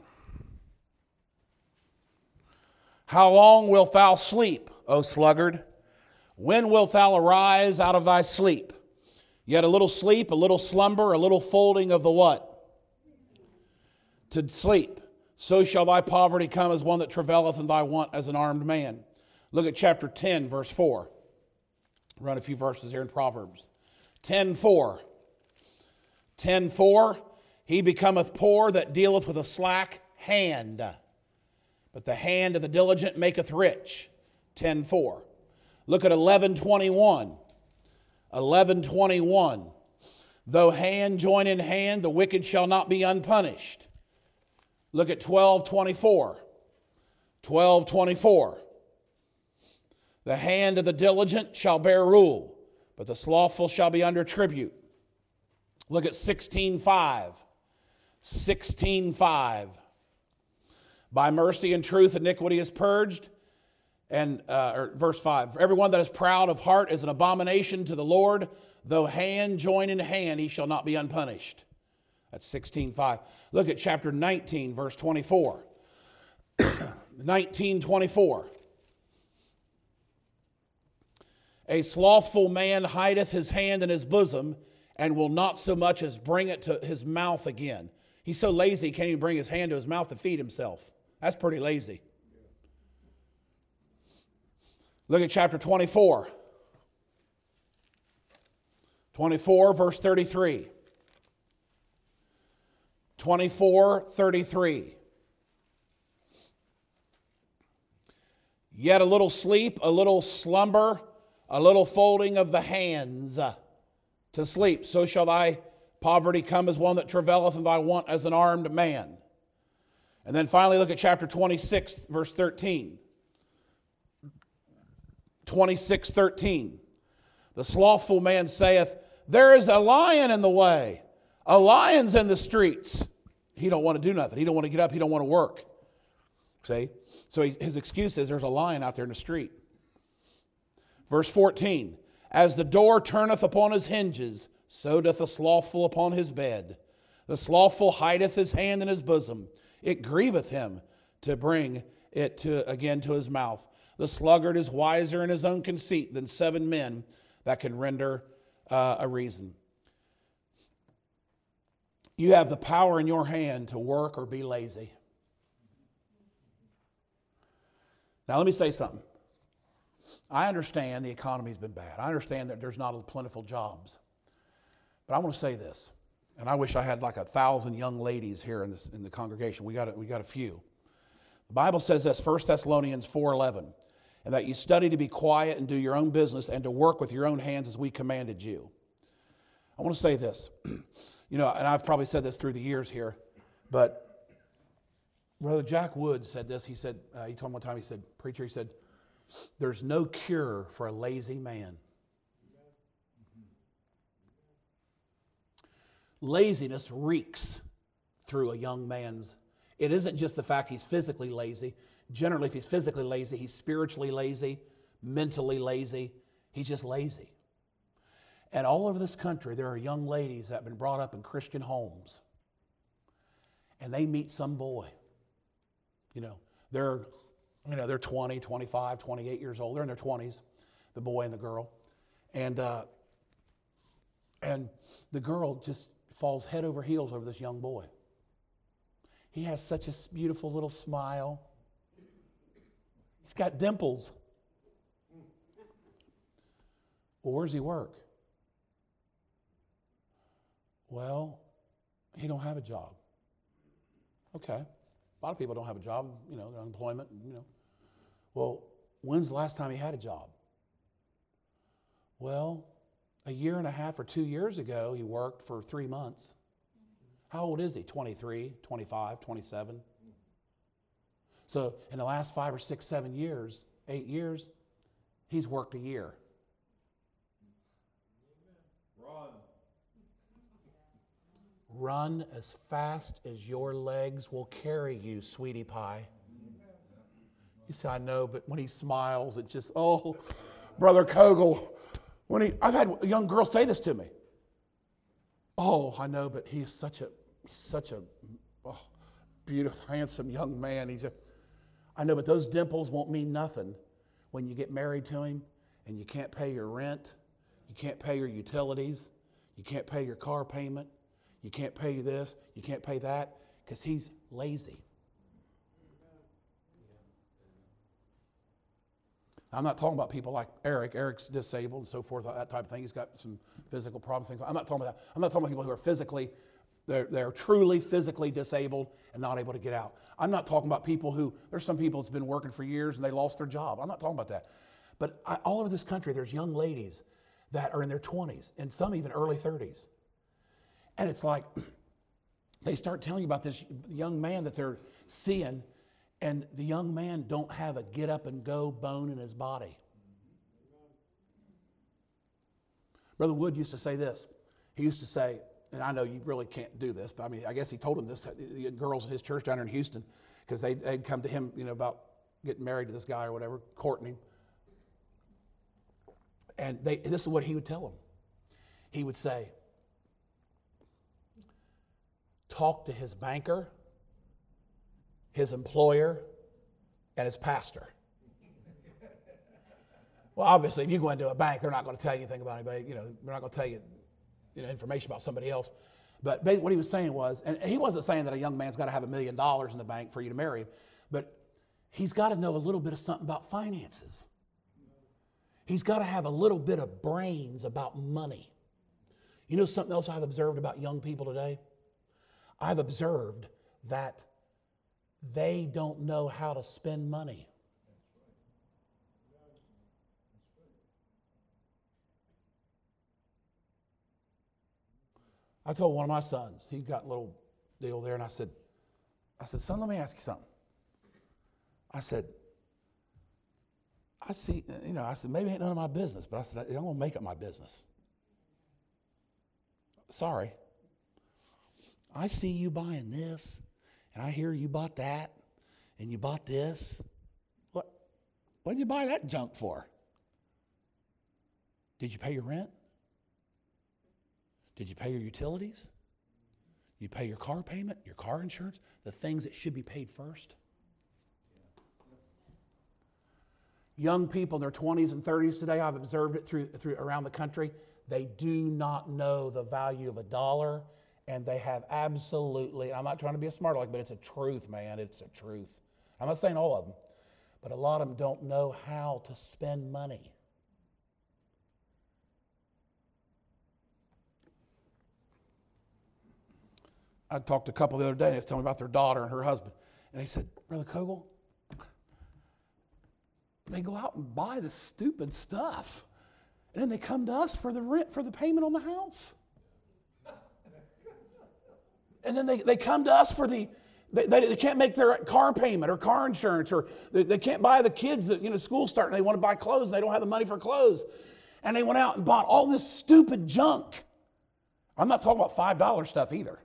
How long wilt thou sleep, O sluggard? When wilt thou arise out of thy sleep? Yet a little sleep, a little slumber, a little folding of the what? To sleep. So shall thy poverty come as one that travaileth, and thy want as an armed man. Look at chapter ten, verse four. Run a few verses here in Proverbs. ten four. ten four, he becometh poor that dealeth with a slack hand, but the hand of the diligent maketh rich. ten four. Look at eleven twenty-one. eleven twenty-one. Though hand join in hand, the wicked shall not be unpunished. Look at twelve twenty-four. twelve twenty-four. The hand of the diligent shall bear rule, but the slothful shall be under tribute. Look at sixteen five. sixteen five. By mercy and truth iniquity is purged. And uh, or verse five. For everyone that is proud of heart is an abomination to the Lord. Though hand join in hand, he shall not be unpunished. That's sixteen five. Look at chapter nineteen, verse twenty-four. nineteen twenty-four. A slothful man hideth his hand in his bosom, and will not so much as bring it to his mouth again. He's so lazy he can't even bring his hand to his mouth to feed himself. That's pretty lazy. Look at chapter twenty-four. twenty-four, verse thirty-three. twenty-four, thirty-three. Yet a little sleep, a little slumber, a little folding of the hands to sleep. So shall thy poverty come as one that travaileth, and thy want as an armed man. And then finally look at chapter twenty-six, verse thirteen. twenty-six, thirteen. The slothful man saith, there is a lion in the way. A lion's in the streets. He don't want to do nothing. He don't want to get up. He don't want to work. See? So he, his excuse is there's a lion out there in the street. Verse fourteen. As the door turneth upon his hinges, so doth the slothful upon his bed. The slothful hideth his hand in his bosom. It grieveth him to bring it to again to his mouth. The sluggard is wiser in his own conceit than seven men that can render uh, a reason. You have the power in your hand to work or be lazy. Now let me say something. I understand the economy's been bad. I understand that there's not plentiful jobs. But I want to say this, and I wish I had like a thousand young ladies here in, this, in the congregation. We got, a, we got a few. The Bible says this, First Thessalonians four eleven, and that you study to be quiet and do your own business and to work with your own hands as we commanded you. I want to say this. You know, and I've probably said this through the years here, but Brother Jack Wood said this. He said, uh, he told me one time, he said, preacher, he said, there's no cure for a lazy man. Laziness reeks through a young man's. It isn't just the fact he's physically lazy. Generally, if he's physically lazy, he's spiritually lazy, mentally lazy. He's just lazy. And all over this country, there are young ladies that have been brought up in Christian homes. And they meet some boy. You know, they're, you know, they're twenty, twenty-five, twenty-eight years old. They're in their twenties, the boy and the girl. And, uh, and the girl just falls head over heels over this young boy. He has such a beautiful little smile. He's got dimples. Well, where does he work? Well, he don't have a job. Okay. A lot of people don't have a job, you know, unemployment, you know. Well, when's the last time he had a job? Well, a year and a half or two years ago, he worked for three months. How old is he? twenty-three, twenty-five, twenty-seven? So in the last five or six, seven years, eight years, he's worked a year. Run. Run as fast as your legs will carry you, sweetie pie. You say, I know, but when he smiles, it just, oh, Brother Kogel. When he, I've had a young girl say this to me. Oh, I know, but he is such a, he's such a oh, beautiful, handsome young man. He's a, I know, but those dimples won't mean nothing when you get married to him and you can't pay your rent, you can't pay your utilities, you can't pay your car payment, you can't pay this, you can't pay that, because he's lazy. I'm not talking about people like Eric. Eric's disabled and so forth, that type of thing. He's got some physical problems, things. I'm not talking about that. I'm not talking about people who are physically, they're, they're truly physically disabled and not able to get out. I'm not talking about people who, there's some people that's been working for years and they lost their job. I'm not talking about that. But I, all over this country, there's young ladies that are in their twenties and some even early thirties. And it's like, they start telling you about this young man that they're seeing, and the young man don't have a get up and go bone in his body. Brother Wood used to say this. He used to say, and I know you really can't do this, but I mean, I guess he told him this, the girls in his church down there in Houston, because they, they'd come to him, you know, about getting married to this guy or whatever, courting him. And they, this is what he would tell them. He would say, talk to his banker, his employer, and his pastor. Well, obviously, if you go into a bank, they're not going to tell you anything about anybody. You know, they're not going to tell you, you know, information about somebody else. But what he was saying was, and he wasn't saying that a young man's got to have a million dollars in the bank for you to marry him, but he's got to know a little bit of something about finances. He's got to have a little bit of brains about money. You know something else I've observed about young people today? I've observed that they don't know how to spend money. I told one of my sons, he got a little deal there, and I said, I said, son, let me ask you something. I said, I see, you know, I said, maybe it ain't none of my business, but I said, I'm going to make it my business. Sorry. I see you buying this, and I hear you bought that, and you bought this. What? What did you buy that junk for? Did you pay your rent? Did you pay your utilities? You pay your car payment, your car insurance, the things that should be paid first? Young people in their twenties and thirties today, I've observed it through, through around the country, they do not know the value of a dollar, and they have absolutely, I'm not trying to be a smart aleck, but it's a truth, man, it's a truth. I'm not saying all of them, but a lot of them don't know how to spend money. I talked to a couple the other day, and they was telling me about their daughter and her husband. And they said, Brother Kogel, they go out and buy this stupid stuff. And then they come to us for the rent, for the payment on the house. And then they, they come to us for the, they, they, they can't make their car payment or car insurance, or they, they can't buy the kids that, you know, school starting, they want to buy clothes and they don't have the money for clothes. And they went out and bought all this stupid junk. I'm not talking about five dollar stuff either.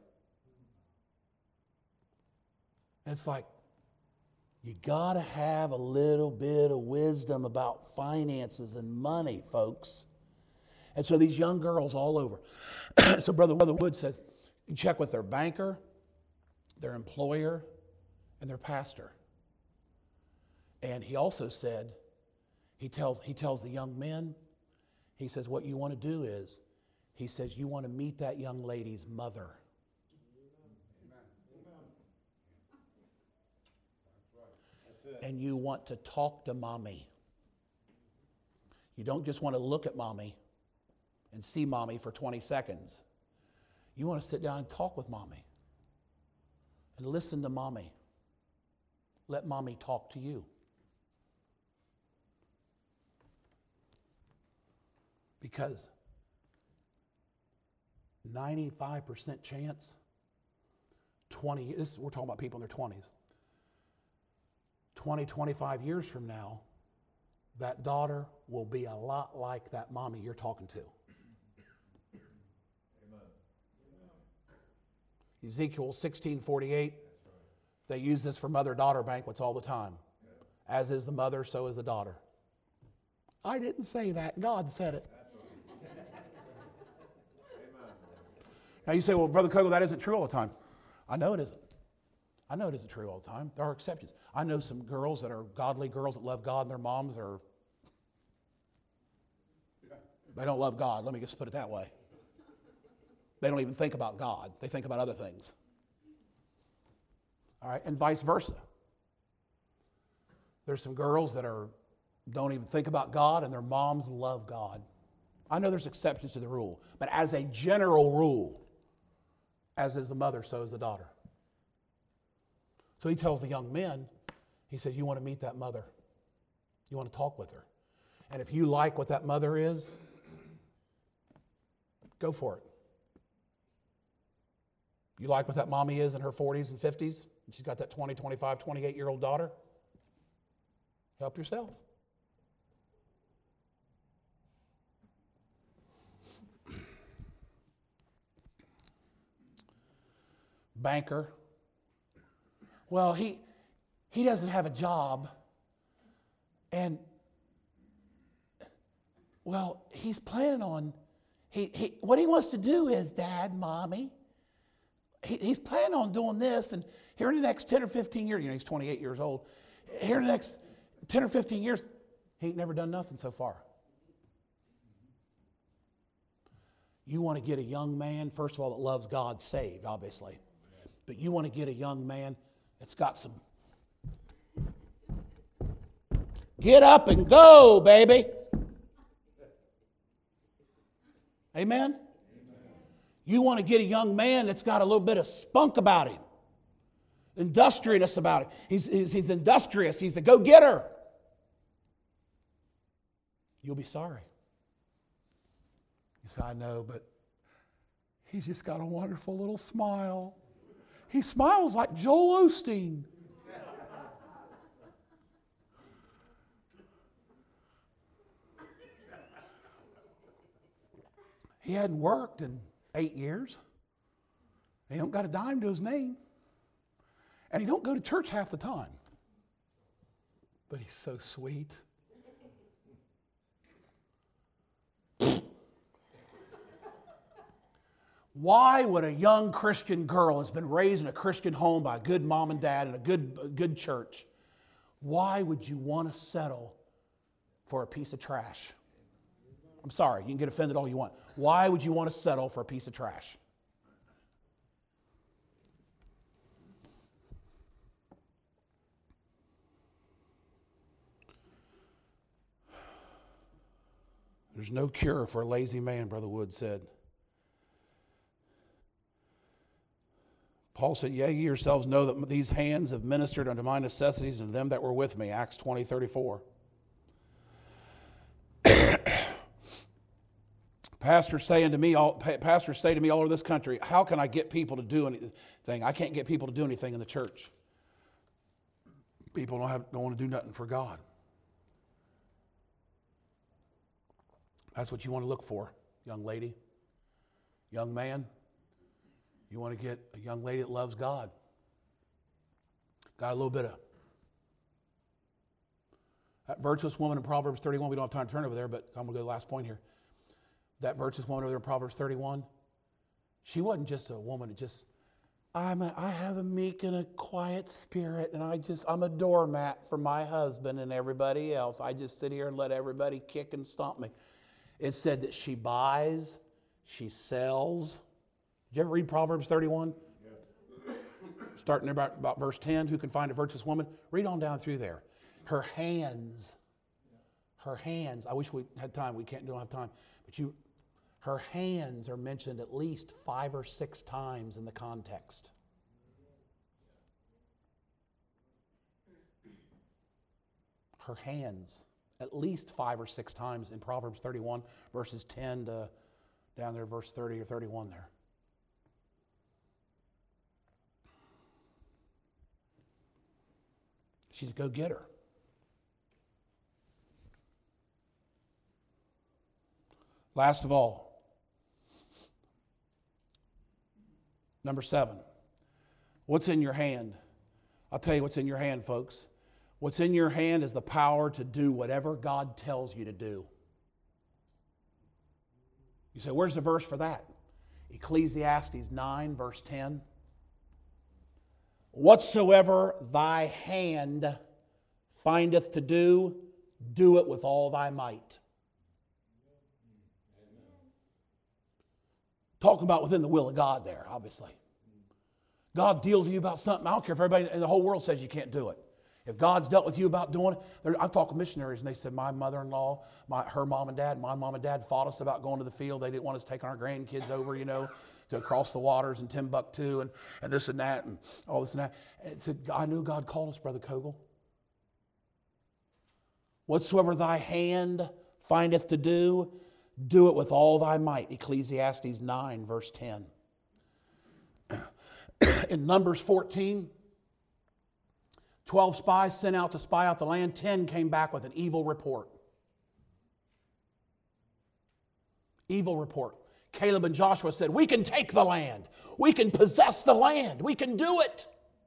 And it's like, you got to have a little bit of wisdom about finances and money, folks. And so these young girls all over. So Brother, Brother Wood says, you check with their banker, their employer, and their pastor. And he also said, he tells, he tells the young men, he says, what you want to do is, he says, you want to meet that young lady's mother. And you want to talk to mommy. You don't just want to look at mommy and see mommy for twenty seconds. You want to sit down and talk with mommy and listen to mommy. Let mommy talk to you. Because ninety-five percent chance, twenty, this, we're talking about people in their twenties, twenty, twenty-five years from now, that daughter will be a lot like that mommy you're talking to. Amen. Ezekiel sixteen forty-eight, they use this for mother-daughter banquets all the time. As is the mother, so is the daughter. I didn't say that. God said it. Now you say, well, Brother Kogel, that isn't true all the time. I know it isn't. I know it isn't true all the time. There are exceptions. I know some girls that are godly girls that love God, and their moms are, they don't love God. Let me just put it that way. They don't even think about God. They think about other things. All right, and vice versa. There's some girls that are don't even think about God, and their moms love God. I know there's exceptions to the rule, but as a general rule, as is the mother, so is the daughter. So he tells the young men, he says, you want to meet that mother. You want to talk with her. And if you like what that mother is, go for it. You like what that mommy is in her forties and fifties, and she's got that twenty, twenty-five, twenty-eight-year-old daughter? Help yourself. Banker. Well, he he doesn't have a job, and well, he's planning on he, he what he wants to do is, Dad, Mommy, he, he's planning on doing this, and here in the next ten or fifteen years, you know, he's twenty-eight years old. Here in the next ten or fifteen years, he ain't never done nothing so far. You want to get a young man, first of all, that loves God, saved, obviously. But you want to get a young man that's got some get up and go, baby. Amen? Amen? You want to get a young man that's got a little bit of spunk about him. Industriousness about him. He's, he's, he's industrious. He's a go-getter. You'll be sorry. You say, I know, but he's just got a wonderful little smile. He smiles like Joel Osteen. He hadn't worked in eight years. He don't got a dime to his name. And he don't go to church half the time. But he's so sweet. Why would a young Christian girl that's been raised in a Christian home by a good mom and dad and a good, a good church, why would you want to settle for a piece of trash? I'm sorry, you can get offended all you want. Why would you want to settle for a piece of trash? There's no cure for a lazy man, Brother Wood said. Paul said, yea, ye yourselves know that these hands have ministered unto my necessities and to them that were with me. Acts twenty, thirty-four. Pastors saying to me, all, pastors say to me all over this country, how can I get people to do anything? I can't get people to do anything in the church. People don't, have, don't want to do nothing for God. That's what you want to look for, young lady, young man. You want to get a young lady that loves God. Got a little bit of that virtuous woman in Proverbs thirty-one. We don't have time to turn over there, but I'm going to go to the last point here. That virtuous woman over there in Proverbs thirty-one, she wasn't just a woman that just, I'm a, I have a meek and a quiet spirit, and I just, I'm a doormat for my husband and everybody else. I just sit here and let everybody kick and stomp me. It said that she buys, she sells. Did you ever read Proverbs thirty-one? Yeah. Starting there about, about verse ten, who can find a virtuous woman? Read on down through there. Her hands, her hands, I wish we had time, we can't, don't have time, but you, her hands are mentioned at least five or six times in the context. Her hands, at least five or six times in Proverbs thirty-one, verses ten to down there, verse thirty or thirty-one there. She's a go-getter. Last of all, number seven, what's in your hand? I'll tell you what's in your hand, folks. What's in your hand is the power to do whatever God tells you to do. You say, where's the verse for that? Ecclesiastes nine, verse ten. Whatsoever thy hand findeth to do, do it with all thy might. Talking about within the will of God there, obviously. God deals with you about something. I don't care if everybody in the whole world says you can't do it. If God's dealt with you about doing it, there, I've talked with missionaries and they said, my mother-in-law, my, her mom and dad, my mom and dad fought us about going to the field. They didn't want us taking our grandkids over, you know, to cross the waters in Timbuktu and, and this and that and all this and that. And it said, I knew God called us, Brother Kogel. Whatsoever thy hand findeth to do, do it with all thy might. Ecclesiastes nine, verse ten. In Numbers fourteen, twelve spies sent out to spy out the land. ten came back with an evil report. Evil report. Caleb and Joshua said, we can take the land. We can possess the land. We can do it.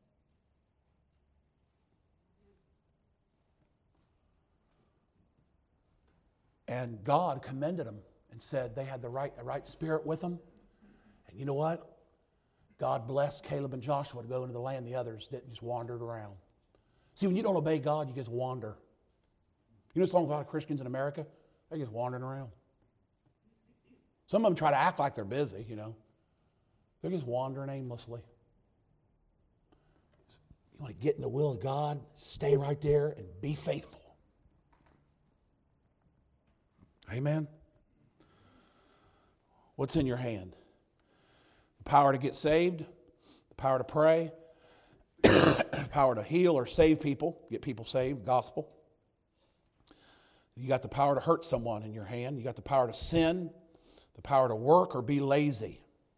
And God commended them and said they had the right, the right spirit with them. And you know what? God blessed Caleb and Joshua to go into the land. The others didn't, just wandered around. See, when you don't obey God, you just wander. You know what's wrong with a lot of Christians in America? They're just wandering around. Some of them try to act like they're busy, you know. They're just wandering aimlessly. You want to get in the will of God, stay right there and be faithful. Amen? What's in your hand? The power to get saved, the power to pray, the power to heal or save people, get people saved, gospel. You got the power to hurt someone in your hand. You got the power to sin, the power to work or be lazy.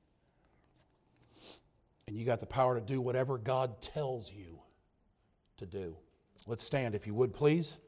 And you got the power to do whatever God tells you to do. Let's stand if you would, please.